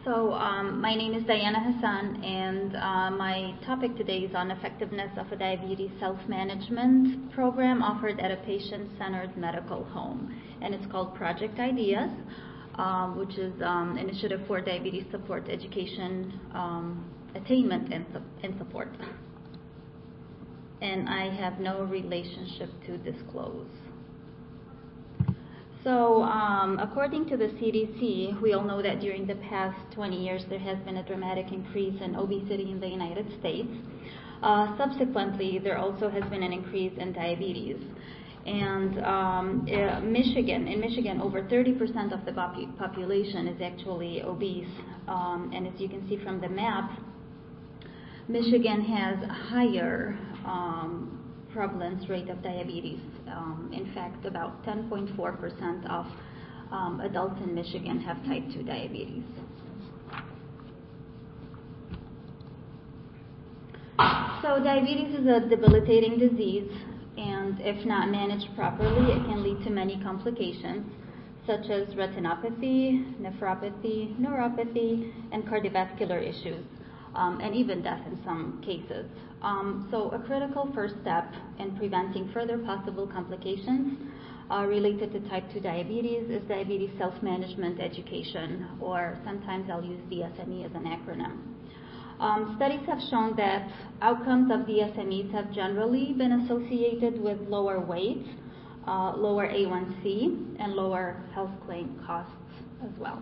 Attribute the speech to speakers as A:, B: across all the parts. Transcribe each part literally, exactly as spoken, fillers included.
A: So um, my name is Diana Hassan, and uh, my topic today is on effectiveness of a diabetes self-management program offered at a patient-centered medical home, and it's called Project Ideas, um, which is um, Initiative for Diabetes Support Education um, Attainment and, su- and Support. And I have no relationship to disclose. So um, according to the C D C, we all know that during the past twenty years there has been a dramatic increase in obesity in the United States. Uh, subsequently, there also has been an increase in diabetes. And um, uh, Michigan, in Michigan, over thirty percent of the popu- population is actually obese. Um, and as you can see from the map, Michigan has a higher um, prevalence rate of diabetes. Um, in fact, about ten point four percent of um, adults in Michigan have type two diabetes. So diabetes is a debilitating disease, and if not managed properly, it can lead to many complications, such as retinopathy, nephropathy, neuropathy, and cardiovascular issues. Um, and even death in some cases. Um, so a critical first step in preventing further possible complications uh, related to type two diabetes is diabetes self-management education, or sometimes I'll use D S M E as an acronym. Um, studies have shown that outcomes of D S M Es have generally been associated with lower weight, uh, lower A one C, and lower health claim costs as well.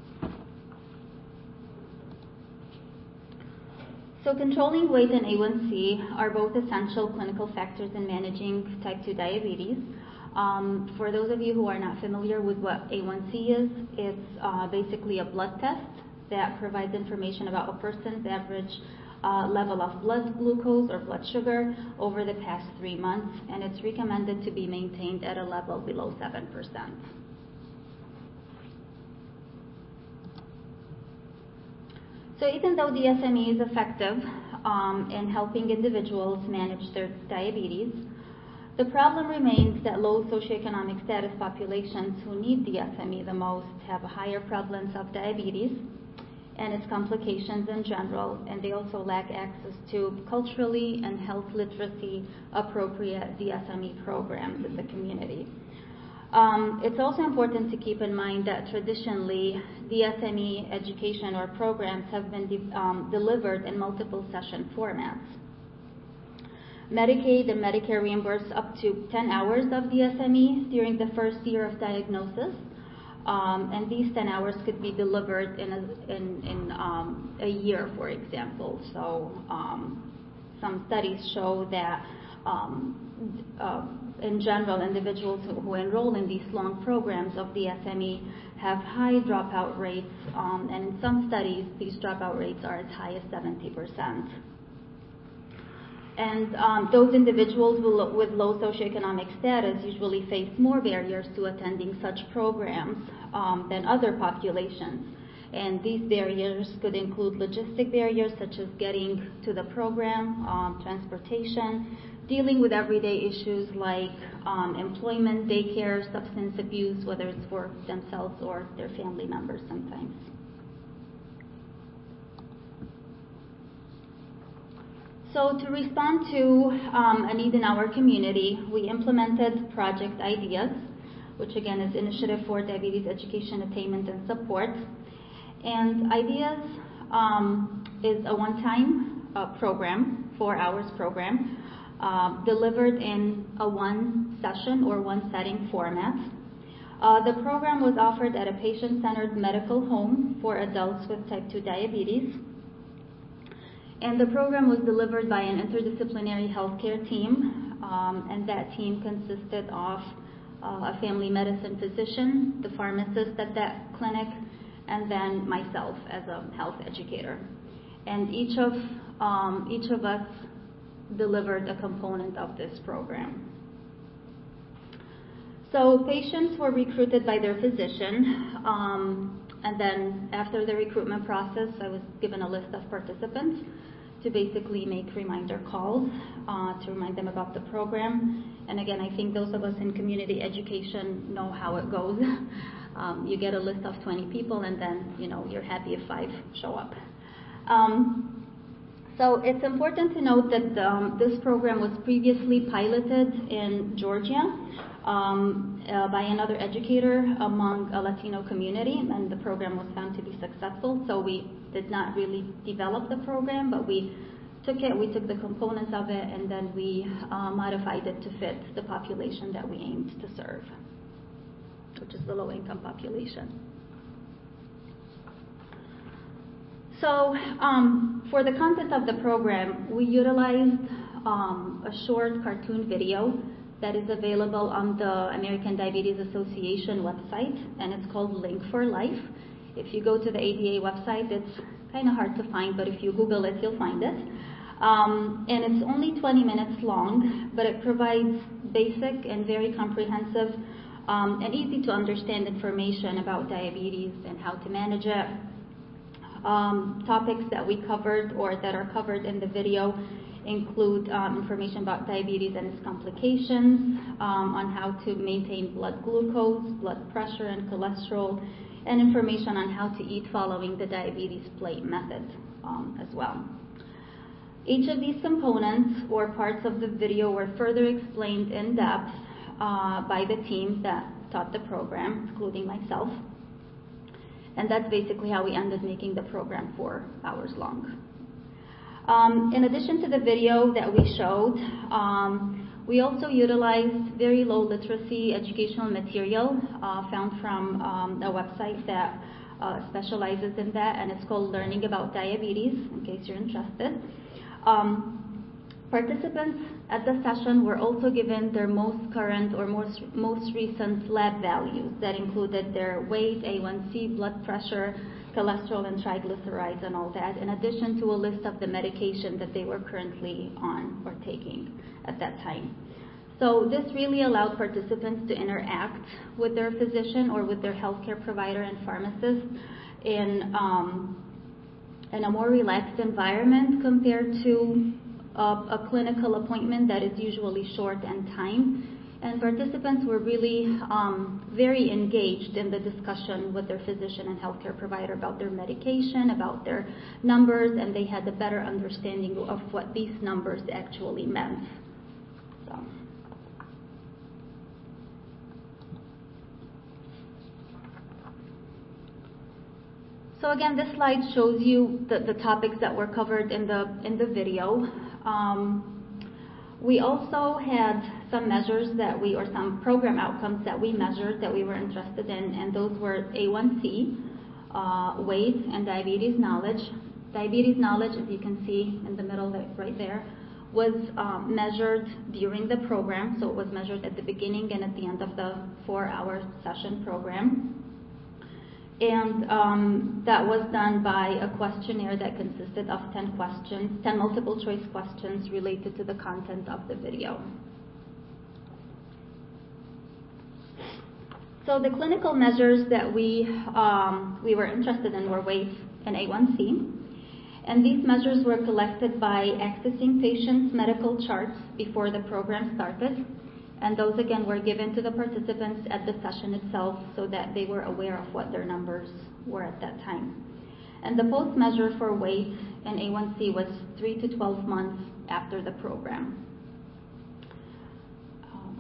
A: So controlling weight and A one C are both essential clinical factors in managing type two diabetes. Um, for those of you who are not familiar with what A one C is, it's uh, basically a blood test that provides information about a person's average uh, level of blood glucose or blood sugar over the past three months, and it's recommended to be maintained at a level below seven percent. So even though D S M E is effective um, in helping individuals manage their diabetes, the problem remains that low socioeconomic status populations who need D S M E the most have a higher prevalence of diabetes and its complications in general, and they also lack access to culturally and health literacy appropriate D S M E programs in the community. Um, it's also important to keep in mind that traditionally D S M E education or programs have been de- um, delivered in multiple session formats. Medicaid and Medicare reimburse up to ten hours of D S M E during the first year of diagnosis, um, and these ten hours could be delivered in a, in, in um, a year, for example. So um, some studies show that um, uh, in general, individuals who, who enroll in these long programs of D S M E have high dropout rates, um, and in some studies, these dropout rates are as high as seventy percent. And um, those individuals will, with low socioeconomic status usually face more barriers to attending such programs um, than other populations. And these barriers could include logistic barriers such as getting to the program, um, transportation, dealing with everyday issues like um, employment, daycare, substance abuse, whether it's for themselves or their family members sometimes. So to respond to um, a need in our community, we implemented Project Ideas, which again is Initiative for Diabetes Education Attainment and Support. And Ideas um, is a one-time uh, program, four hours program, uh, delivered in a one session or one setting format. Uh, the program was offered at a patient-centered medical home for adults with type two diabetes. And the program was delivered by an interdisciplinary healthcare team, um, and that team consisted of uh, a family medicine physician, the pharmacist at that clinic, and then myself as a health educator. And each of, um, each of us delivered a component of this program. So patients were recruited by their physician, um, and then after the recruitment process, I was given a list of participants to basically make reminder calls uh, to remind them about the program. And again, I think those of us in community education know how it goes. Um, you get a list of twenty people, and then, you know, you're happy if five show up. Um, so it's important to note that um, this program was previously piloted in Georgia um, uh, by another educator among a Latino community, and the program was found to be successful. So we did not really develop the program, but we took it, we took the components of it, and then we uh, modified it to fit the population that we aimed to serve, which is the low-income population. So um, for the content of the program, we utilized um, a short cartoon video that is available on the American Diabetes Association website, and it's called Link for Life. If you go to the A D A website, it's kind of hard to find, but if you Google it, you'll find it. Um, and it's only twenty minutes long, but it provides basic and very comprehensive um, and easy to understand information about diabetes and how to manage it. Um, topics that we covered or that are covered in the video include um, information about diabetes and its complications, um, on how to maintain blood glucose, blood pressure, and cholesterol, and information on how to eat following the diabetes plate method um, as well. Each of these components or parts of the video were further explained in depth uh, by the team that taught the program, including myself. And that's basically how we ended making the program four hours long. Um, in addition to the video that we showed, um, we also utilized very low literacy educational material uh, found from um, a website that uh, specializes in that, and it's called Learning About Diabetes, in case you're interested. Um, Participants at the session were also given their most current or most, most recent lab values that included their weight, A one C, blood pressure, cholesterol, and triglycerides, and all that, in addition to a list of the medication that they were currently on or taking at that time. So this really allowed participants to interact with their physician or with their healthcare provider and pharmacist in, um, in a more relaxed environment compared to Uh, a clinical appointment that is usually short in time, and participants were really um, very engaged in the discussion with their physician and healthcare provider about their medication, about their numbers, and they had a better understanding of what these numbers actually meant. So. So again, this slide shows you the, the topics that were covered in the in the video. Um, we also had some measures that we, or some program outcomes that we measured that we were interested in, and those were A one C, uh, weight, and diabetes knowledge. Diabetes knowledge, as you can see in the middle right there, was um, measured during the program, so it was measured at the beginning and at the end of the four-hour session program. And um, that was done by a questionnaire that consisted of ten questions, ten multiple choice questions related to the content of the video. So the clinical measures that we, um, we were interested in were weight and A one C. And these measures were collected by accessing patients' medical charts before the program started. And those, again, were given to the participants at the session itself so that they were aware of what their numbers were at that time. And the post measure for weight and A one C was three to twelve months after the program. Um,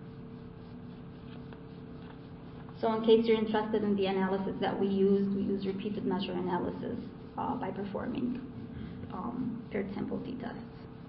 A: so in case you're interested in the analysis that we used, we use repeated measure analysis uh, by performing um, paired sample t-tests.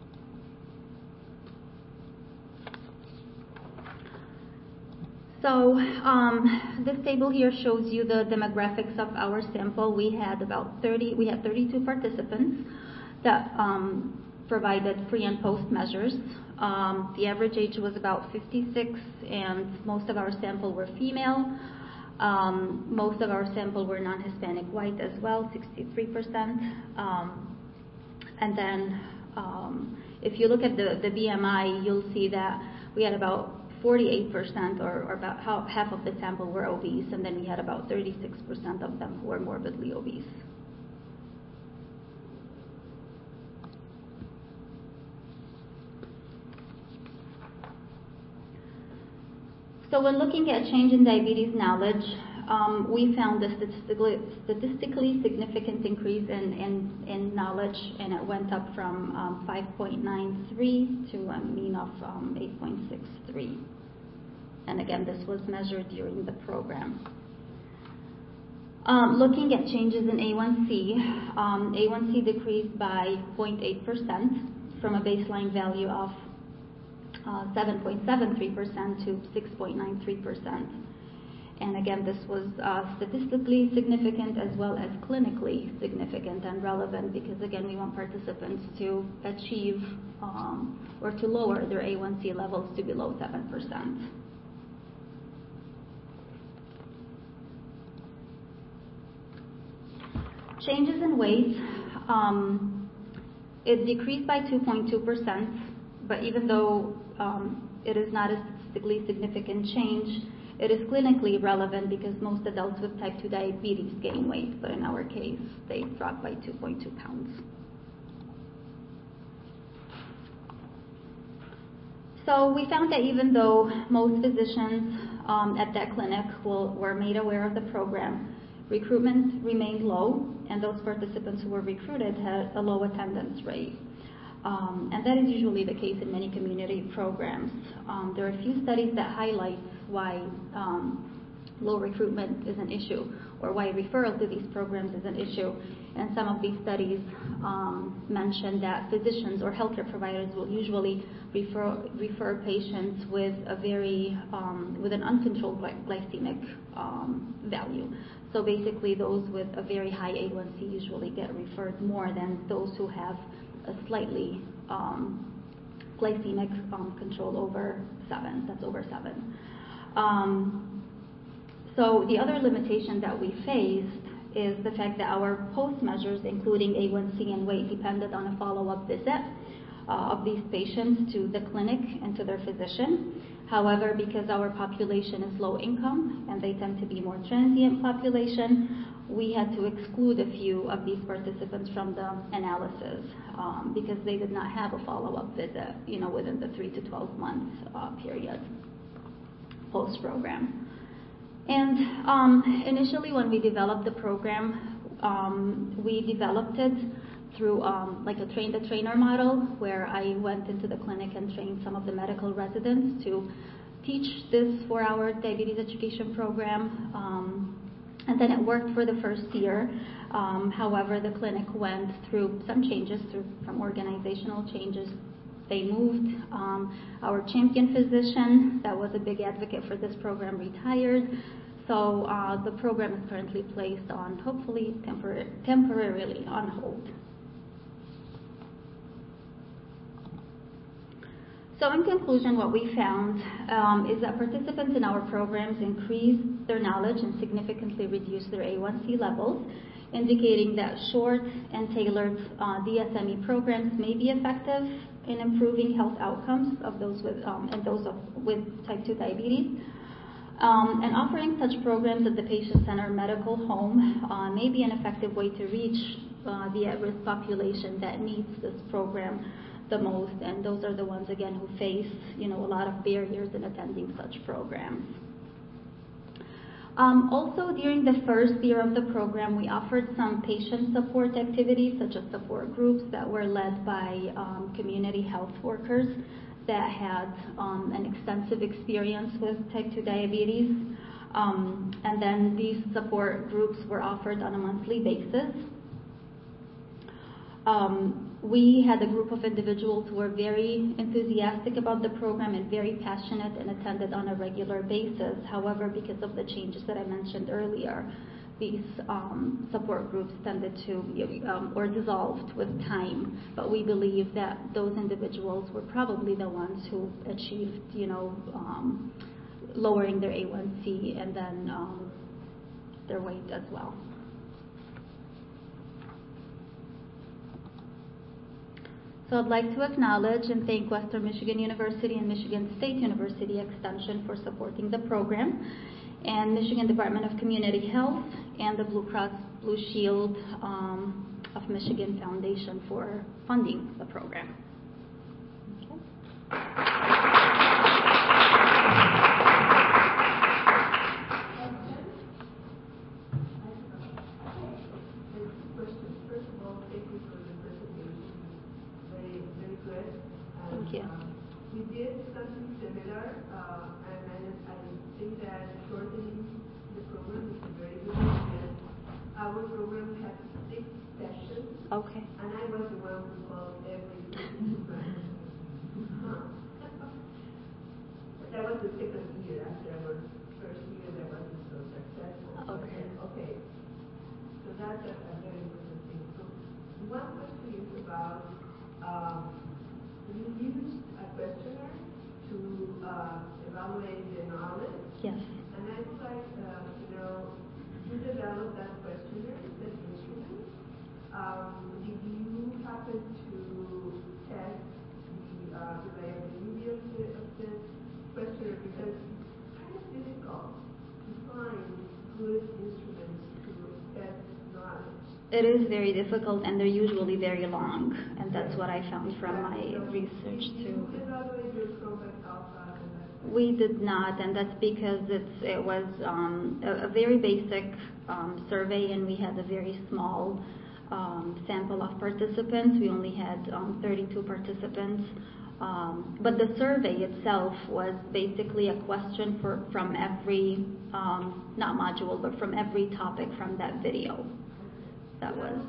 A: So um, this table here shows you the demographics of our sample. We had about thirty, we had thirty-two participants that um, provided pre and post measures. Um, the average age was about fifty-six, and most of our sample were female. Um, most of our sample were non-Hispanic white as well, sixty-three percent. Um, and then um, if you look at the, the B M I, you'll see that we had about forty-eight percent, or, or about half of the sample were obese, and then we had about thirty-six percent of them who were morbidly obese. So when looking at change in diabetes knowledge, um, we found a statistically, statistically significant increase in, in, in knowledge, and it went up from um, five point nine three to a mean of um, eight point six three. And again, this was measured during the program. Um, looking at changes in A one C, um, A one C decreased by zero point eight percent from a baseline value of uh, seven point seven three percent to six point nine three percent. And again, this was uh, statistically significant as well as clinically significant and relevant, because again, we want participants to achieve um, or to lower their A one C levels to below seven percent. Changes in weight, um, it decreased by two point two percent, but even though um, it is not a statistically significant change, it is clinically relevant because most adults with type two diabetes gain weight, but in our case, they dropped by two point two pounds. So we found that even though most physicians um, at that clinic will, were made aware of the program, recruitment remained low, and those participants who were recruited had a low attendance rate. Um, and that is usually the case in many community programs. Um, there are a few studies that highlight why um, low recruitment is an issue, or why referral to these programs is an issue. And some of these studies um, mention that physicians or healthcare providers will usually refer, refer patients with a very, um, with an uncontrolled glycemic um, value. So basically those with a very high A one C usually get referred more than those who have a slightly um, glycemic um, control over seven, that's over seven. Um, so the other limitation that we faced is the fact that our post measures, including A one C and weight, depended on a follow-up visit uh, of these patients to the clinic and to their physician. However, because our population is low income and they tend to be more transient population, we had to exclude a few of these participants from the analysis um, because they did not have a follow-up visit, you know, within the three to twelve month uh, period post-program. And um, initially, when we developed the program, um, we developed it through um, like a train-the-trainer model, where I went into the clinic and trained some of the medical residents to teach this four-hour diabetes education program. Um, and then it worked for the first year. Um, however, the clinic went through some changes, through some organizational changes. They moved. Um, our champion physician, that was a big advocate for this program, retired. So uh, the program is currently placed on, hopefully tempor- temporarily on hold. So in conclusion, what we found um, is that participants in our programs increased their knowledge and significantly reduced their A one C levels, indicating that short and tailored uh, D S M E programs may be effective in improving health outcomes of those with um, and those of, with type two diabetes. Um, and offering such programs at the patient-centered medical home uh, may be an effective way to reach uh, the at-risk population that needs this program the most, and those are the ones, again, who face, you know, a lot of barriers in attending such programs. Um, also, during the first year of the program, we offered some patient support activities, such as support groups that were led by um, community health workers that had um, an extensive experience with type two diabetes. Um, and then these support groups were offered on a monthly basis. Um, we had a group of individuals who were very enthusiastic about the program and very passionate and attended on a regular basis. However, because of the changes that I mentioned earlier, these um, support groups tended to, um, or dissolved with time. But we believe that those individuals were probably the ones who achieved, you know, um, lowering their A one C and then um, their weight as well. So I'd like to acknowledge and thank Western Michigan University and Michigan State University Extension for supporting the program, and Michigan Department of Community Health and the Blue Cross Blue Shield um, of Michigan Foundation for funding the program. Okay. Okay.
B: And I was the one who called every participant. But that was the second year after our first year that wasn't so successful.
A: Okay.
B: Okay. So that's a, a very important thing. So one question is about, um, we used a questionnaire to uh, evaluate the knowledge.
A: Yes.
B: And I would like, uh, you know, to develop that questionnaire, that instrument. Um, did you happen to test the uh, reliability of the, of the questionnaire? Because it's kind of difficult to find good instruments to test knowledge.
A: It is very difficult, and they're usually very long, and that's what I found from my research too.
B: Did you evaluate your Chromebook Alpha?
A: We did not, and that's because it's it was um, a, a very basic um, survey, and we had a very small um, sample of participants. We only had um, thirty-two participants, um, but the survey itself was basically a question for from every um, not module, but from every topic from that video. That was.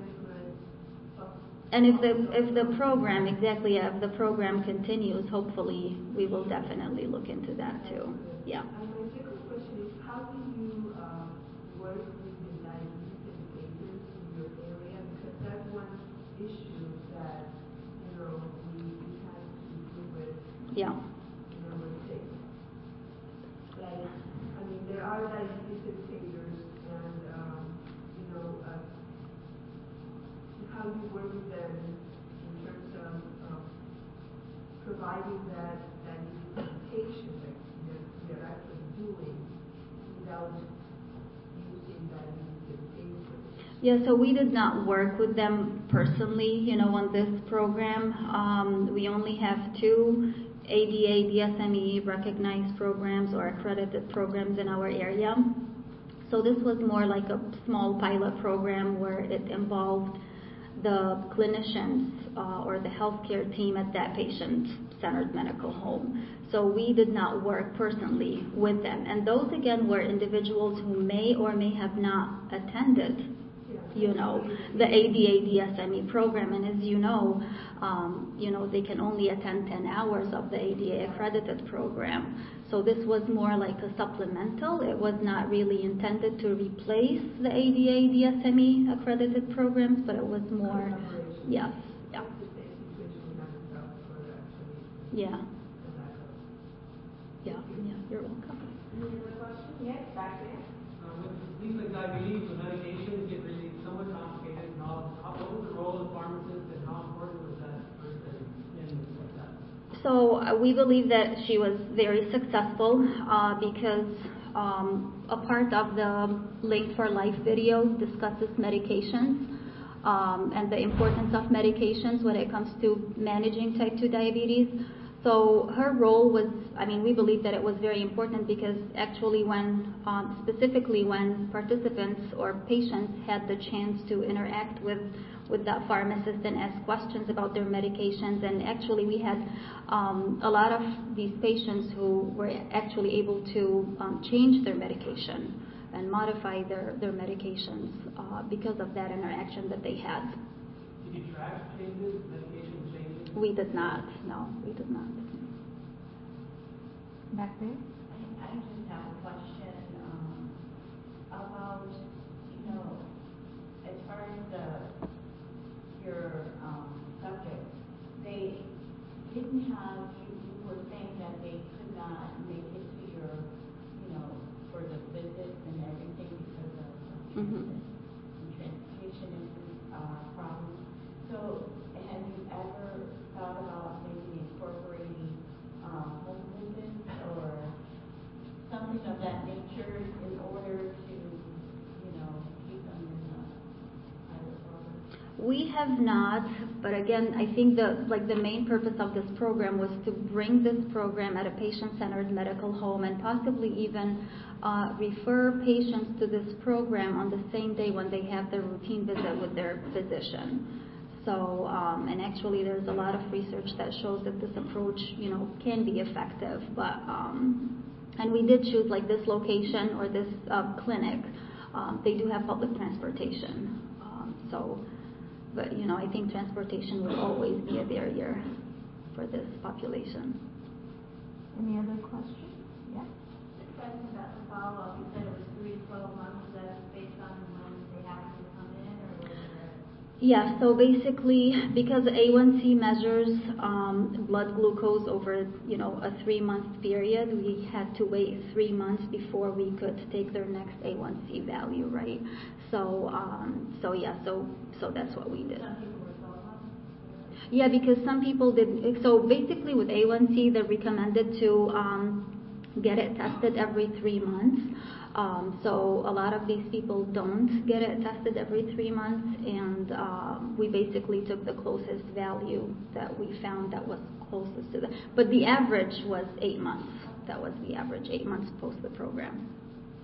A: And if the if the program exactly if the program continues, hopefully we will definitely look into that too. Yeah.
B: And my second question is, how do you uh, work with the diabetes educators in your area? Because that's one issue that you know we, we have to deal with.
A: Yeah.
B: In our state. Like, I mean, there are diabetes educators, and um, you know. Uh, how you work with them in terms of uh, providing that, that education that you're, you're actually doing without using that education.
A: Yeah, so we did not work with them personally, you know, on this program. Um, we only have two A D A, D S M E recognized programs or accredited programs in our area. So this was more like a small pilot program where it involved the clinicians uh, or the healthcare team at that patient-centered medical home. So we did not work personally with them. And those, again, were individuals who may or may have not attended, you know, the A D A D S M E program. And as you know, um, you know, they can only attend ten hours of the A D A accredited program. So this was more like a supplemental. It was not really intended to replace the A D A D S M E accredited programs, but it was more, yes, yeah. Yeah. Yeah, yeah, you're welcome.
B: Any other question? Yes, back there.
C: Uh, with things like diabetes, the medications get really somewhat complicated. And all, how, what was the role of the pharmacist, and how important was that person in like that?
A: So uh, we believe that she was very successful uh, because um, a part of the Link for Life video discusses medications um, and the importance of medications when it comes to managing type two diabetes. So her role was, I mean, we believe that it was very important because actually when, um, specifically when participants or patients had the chance to interact with, with that pharmacist and ask questions about their medications, and actually we had um, a lot of these patients who were actually able to um, change their medication and modify their, their medications uh, because of that interaction that they had.
C: Did you track changes, medication changes?
A: We did not, no, we did not.
D: Back there?
E: I, I just have a question um, about, you know, as far as the, your um, subject, they didn't have, you, you were saying that they could not make it to your, you know, for the visits and everything because of
A: Mm-hmm.
E: the transportation uh, problems. So have you ever thought about maybe incorporating um, home visits or something of that nature in order to, you know, keep them in the pilot program?
A: We have not, but again, I think the like the main purpose of this program was to bring this program at a patient-centered medical home and possibly even uh, refer patients to this program on the same day when they have their routine visit with their physician. So, um, and actually there's a lot of research that shows that this approach, you know, can be effective, but, um, and we did choose like this location or this uh, clinic. Um, they do have public transportation. Um, so, but you know, I think transportation will always be a barrier for this population.
D: Any other questions? Yeah.
E: Just a question about the follow-up. You said it was three to twelve months. Is that based on when they have to come in, or was it?
A: Yeah, so basically, because A one C measures um, blood glucose over, you know, a three-month period, we had to wait three months before we could take their next A one C value, right? So, um, so yeah, so so that's what we did.
E: Some people were twelve months.
A: Yeah, because some people did. So basically, with A one C, they're recommended to um, get it tested every three months. Um, so a lot of these people don't get it tested every three months, and um, we basically took the closest value that we found that was closest to the. But the average was eight months. That was the average, eight months post the program.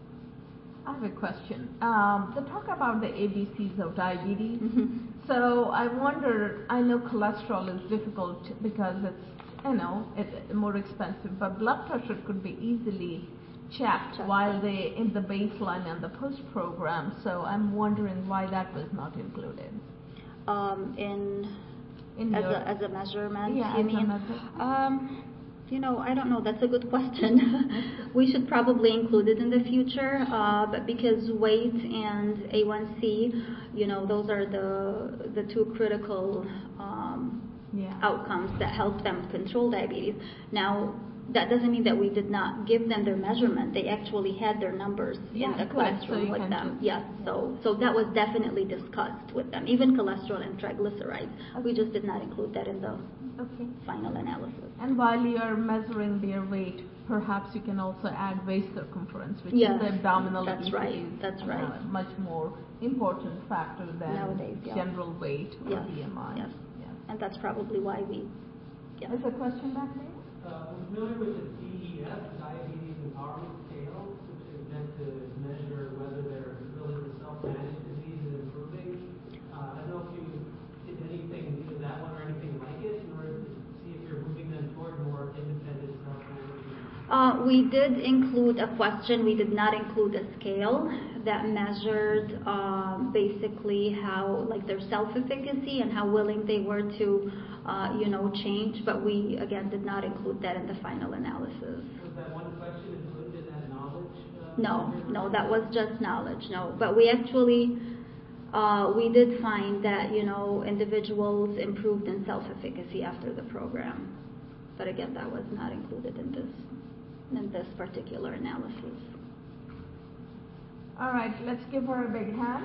D: I have a question. Um, they talk about the A B Cs of diabetes.
A: Mm-hmm.
D: So I wonder, I know cholesterol is difficult because it's, you know, it's more expensive, but blood pressure could be easily checked
A: Checked.
D: while they in the baseline and the post program. So I'm wondering why that was not included.
A: Um, in
D: In
A: as
D: your-
A: a as a measurement,
D: Yeah,
A: you
D: as a
A: mean?
D: measure-
A: Um, you know, I don't know. That's a good question. We should probably include it in the future, uh, but because weight and A one C, you know, those are the the two critical um,
D: Yeah.
A: outcomes that help them control diabetes. Now, that doesn't mean that we did not give them their measurement. They actually had their numbers
D: Yeah,
A: in the
D: good.
A: classroom
D: So you
A: with
D: can
A: them.
D: just-
A: Yes, so so that was definitely discussed with them. Even cholesterol and triglycerides. We just did not include that in the
D: Okay.
A: final analysis.
D: And while you're measuring their weight, perhaps you can also add waist circumference, which
A: Yes,
D: is the abdominal
A: that's
D: obesity
A: right,
D: is,
A: that's
D: uh,
A: right.
D: much more important factor than
A: Nowadays, yeah.
D: general weight or
A: Yes,
D: B M I.
A: yes.
D: Yeah.
A: And that's probably why we, yeah.
D: There's a question back there?
C: Uh, I'm familiar with the D E S, Diabetes Empowerment Scale, which is meant to measure whether their ability to self-manage disease is improving. Uh, I don't know if you did anything, either that one or anything like it, in order to see if you're moving them toward more independent self-management.
A: Uh, we did include a question. We did not include a scale that measured um, basically how, like, their self-efficacy and how willing they were to, uh, you know, change. But we, again, did not include that in the final analysis.
C: Was that one question included in that knowledge? Uh,
A: No,
C: measure?
A: no, that was just knowledge. No, but we actually, uh, we did find that, you know, individuals improved in self-efficacy after the program. But again, that was not included in this, in this particular analysis.
D: All right, let's give her a big hand.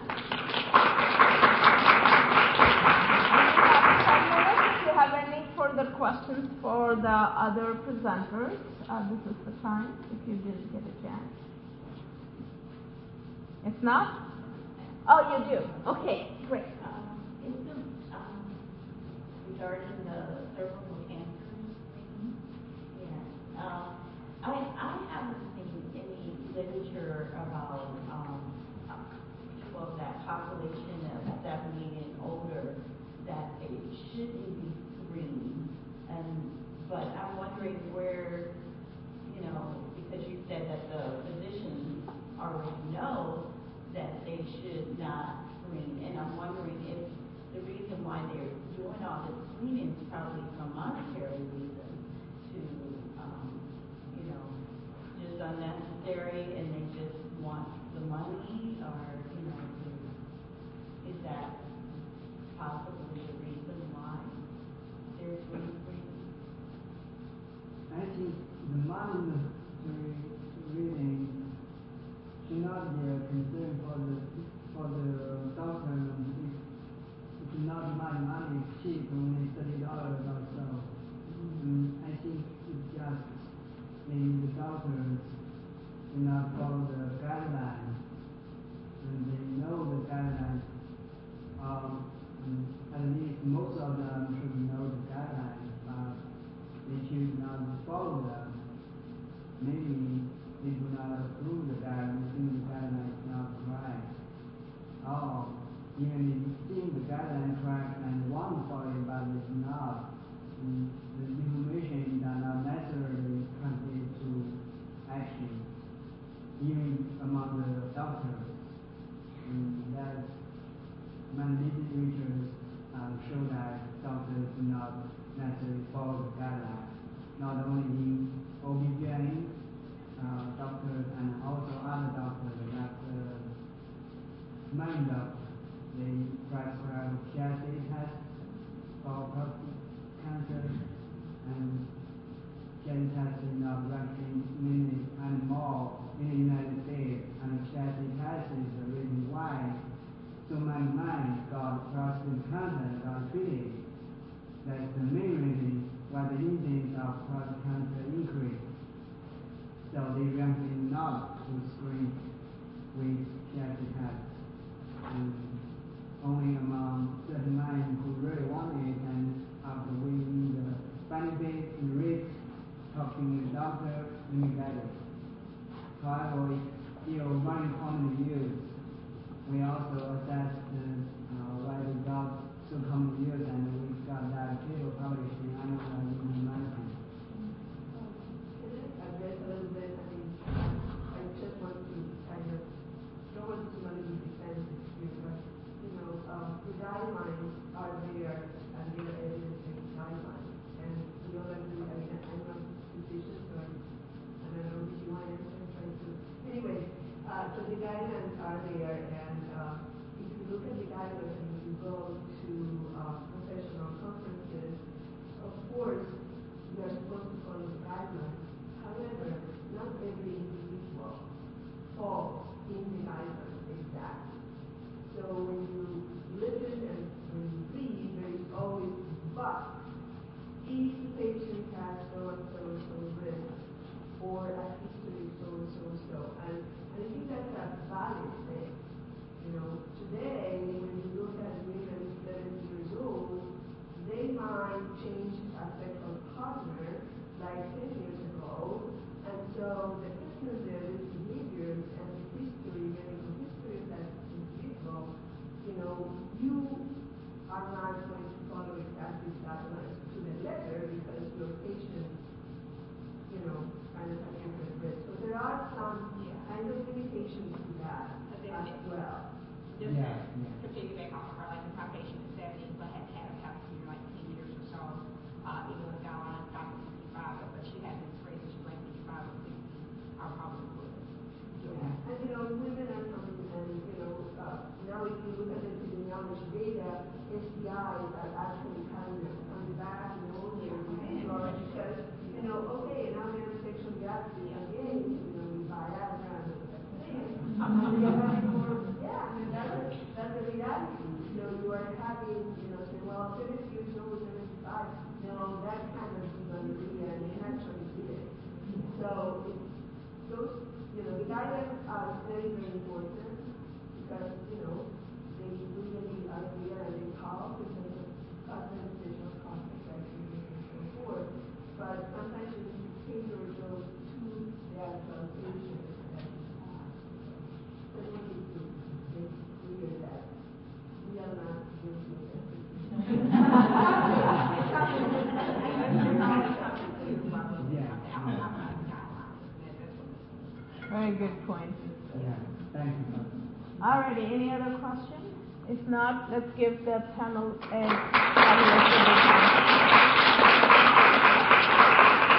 D: If you have any further questions for the other presenters, uh, this is the time if you didn't get a chance. If not, oh, you do. Okay, great.
E: Um, is the, um, regarding the cervical cancer thing? Yeah. Um, I, I haven't seen any literature about, um, uh, well, that population of seventy and older, that they shouldn't be screened. And, but I'm wondering where, you know, because you said that the physicians already know that they should not screen. And I'm wondering if the reason why they're doing all this screening is probably for monetary reasons to, um, you know, just unnecessary, and they just want the money, or, you know, to, is that possibly the reason why they're doing screening?
F: I think the monetary reading should not be a concern for the for the doctor. If it's not much money, it's cheap, only thirty dollars or so. Mm, I think it's just maybe the doctors do not follow the guidelines, and they know the guidelines. Um, at least most of them should know the guidelines, but they choose not to follow them. Maybe they do not approve the guidelines, think the guidelines is not right. Or even if you think the guidelines correct and want to follow it, but it's not, mm, the information does not necessarily translate to action, even among the doctors. And that's many literature uh, show that doctors do not necessarily follow the guidelines. Not only the O B G Y N uh, doctors and also other doctors, like uh, main doctors, they prescribe P S A test for prostate cancer, and P S A test is not recommended many anymore in the United States, and P S A test is the reason why so many men got prostate cancer and got treated. That's the main reason why the incidence of prostate cancer increased. So they recommend not to screen with P S A test. And only among certain men who really want it, and after weighing the benefits and risks, talking with the doctor, they may get it. However, it's still very common use. We also assess uh, why we got so common use, and we got that paper published in Annals of Human Medicine.
B: Can I address a little bit? I mean, I just want to kind of, don't want to really be defensive here, but, you know, um, the guidelines are there, and they are evidence-based guidelines. And we all agree, I mean, I'm not a physician, so I, I don't know if you want to answer, I'm trying to. Anyway, uh, so the guidelines are there, and uh, if you look at the guidelines and you go to uh, professional conferences, of course, we are supposed to follow the guidelines. However, not every individual falls in the guidelines exactly. So when you listen and when you read, there is always but. If the patient has so and so and so risk, or a history so and so and so, and, and I think that's a valid thing. You know, today when you look at women seventy years old, they might change a sexual partner like ten years ago, and so the question there is behaviors and the history, medical history of that individual. You know, you are not going to follow exactly guidelines to the letter because your patient, you know, kind of has different risks. So there are some
G: Yeah.
B: kind of limitations to that
G: But then
B: as
G: it-
B: well.
G: Just
F: Yeah,
G: to
F: yeah.
G: to piggyback off of her, like if my patient is seventy, but had had a cavity for like ten years or so, uh, even though guidelines got to sixty-five, but she had been screened and she was like fifty-five or sixty, I probably would.
B: Yeah. And you know, women are coming, and you know, uh, now if you look at the epidemiology data, S T Is are actually kind of coming back in older individuals because, you know, okay, now they're sexually active again, you know, with Viagra and the vaccine. Yeah, I mean, that's, that's the reality. You know, you are having, you know, say, well, seventy years old, seventy-five, no, that kind of gonorrhea, and it actually did it. So, it, those, you know, the guidelines are very, very important because, you know, they really are there and they talk because of classification of complex activities and so forth. But sometimes you need to tailor those to the actual patient. So we need to make clear that we are not guilty of everything.
D: Very good point.
F: Yeah, thank you.
D: Alrighty, any other questions? If not, let's give the panel a